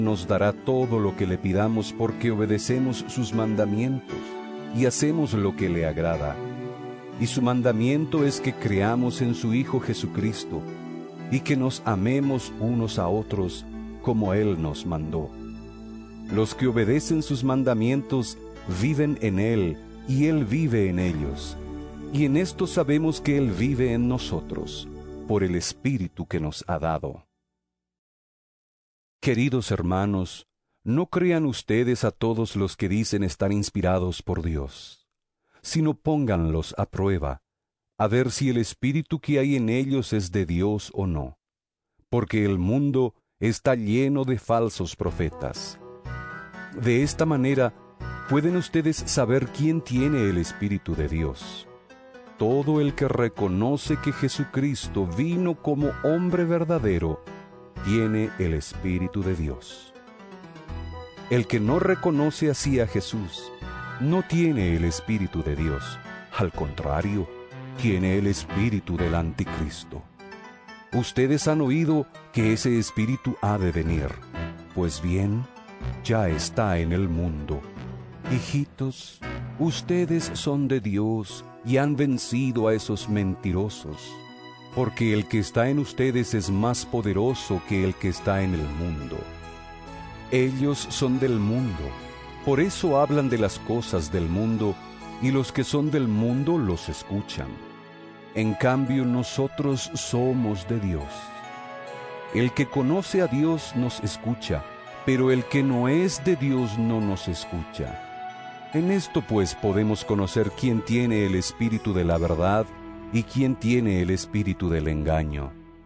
nos dará todo lo que le pidamos porque obedecemos sus mandamientos y hacemos lo que le agrada. Y su mandamiento es que creamos en su Hijo Jesucristo y que nos amemos unos a otros como Él nos mandó. Los que obedecen sus mandamientos viven en Él y Él vive en ellos. Y en esto sabemos que Él vive en nosotros, por el Espíritu que nos ha dado. Queridos hermanos, no crean ustedes a todos los que dicen estar inspirados por Dios, sino pónganlos a prueba, a ver si el espíritu que hay en ellos es de Dios o no, porque el mundo está lleno de falsos profetas. De esta manera, pueden ustedes saber quién tiene el Espíritu de Dios. Todo el que reconoce que Jesucristo vino como hombre verdadero, tiene el Espíritu de Dios. El que no reconoce así a Jesús, no tiene el Espíritu de Dios. Al contrario, tiene el espíritu del Anticristo. Ustedes han oído que ese espíritu ha de venir. Pues bien, ya está en el mundo. Hijitos, ustedes son de Dios y han vencido a esos mentirosos, porque el que está en ustedes es más poderoso que el que está en el mundo. Ellos son del mundo, por eso hablan de las cosas del mundo, y los que son del mundo los escuchan. En cambio, nosotros somos de Dios. El que conoce a Dios nos escucha, pero el que no es de Dios no nos escucha. En esto pues podemos conocer quién tiene el espíritu de la verdad y quién tiene el espíritu del engaño.